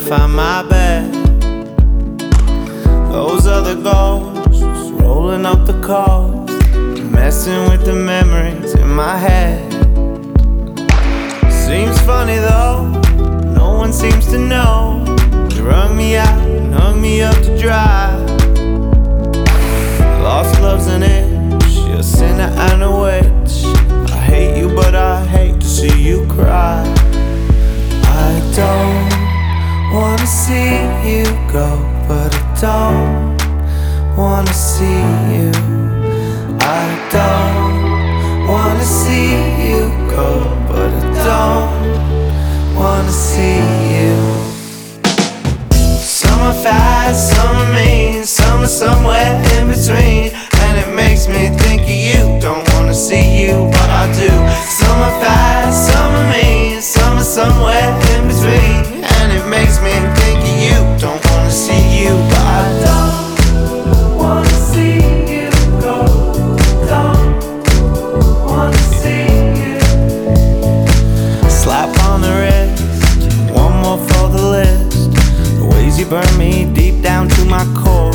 find my bed. Those other ghosts rolling up the coast, messing with the memories in my head. Seems funny though, no one seems to know. You wrung me out and hung me up to dry. Lost love's an itch, a sinner and a witch. I hate you but I hate to see you cry. I don't wanna see you go, but I don't wanna see you. I don't wanna see you go, but I don't wanna see you. Some are fast, some are mean, some are somewhere in between, and it makes me think of you. Don't wanna see you, but I do. Some are fast, some are mean, some are somewhere in between, and it makes me think of you. Don't wanna see you, but I don't wanna see you go. Don't wanna see you. Slap on the wrist, one more for the list. The ways you burn me deep down to my core.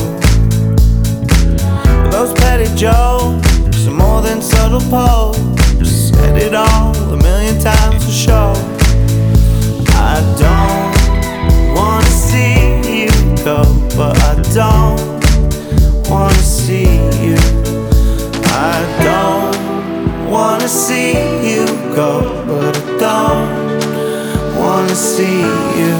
Those petty jokes are more than subtle pose. Said it all a million times for sure. I don't wanna see you go, but I don't wanna see you. I don't wanna see you go, but I don't wanna see you.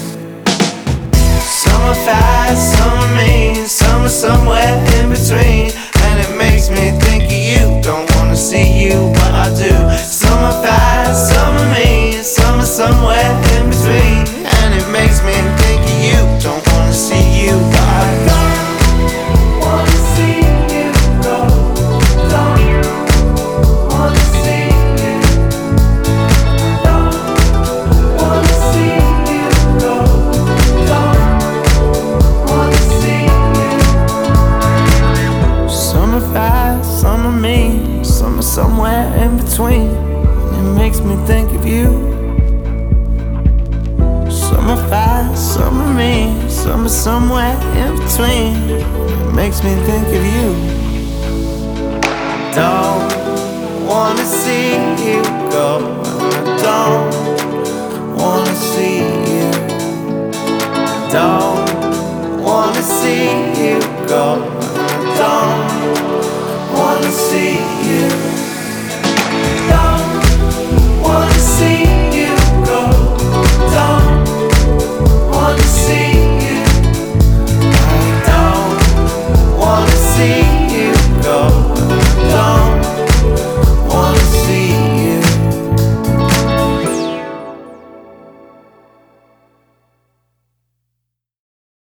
Some are fast, some are mean, some are somewhere in between, and it makes me think of you. Don't wanna see you, but I do. Some are fast, some are mean, some are somewhere in between, and it makes me think of you. Don't wanna see you, but I don't wanna see you go. Don't wanna see you. Don't wanna see you go. Don't wanna see you. Some are fast, some are mean, some are somewhere in between, and it makes me think of you. Some are fast, some are mean, some are somewhere in between, it makes me think of you. Don't wanna see you go, I don't wanna see you. Don't wanna see you go, I don't wanna see you.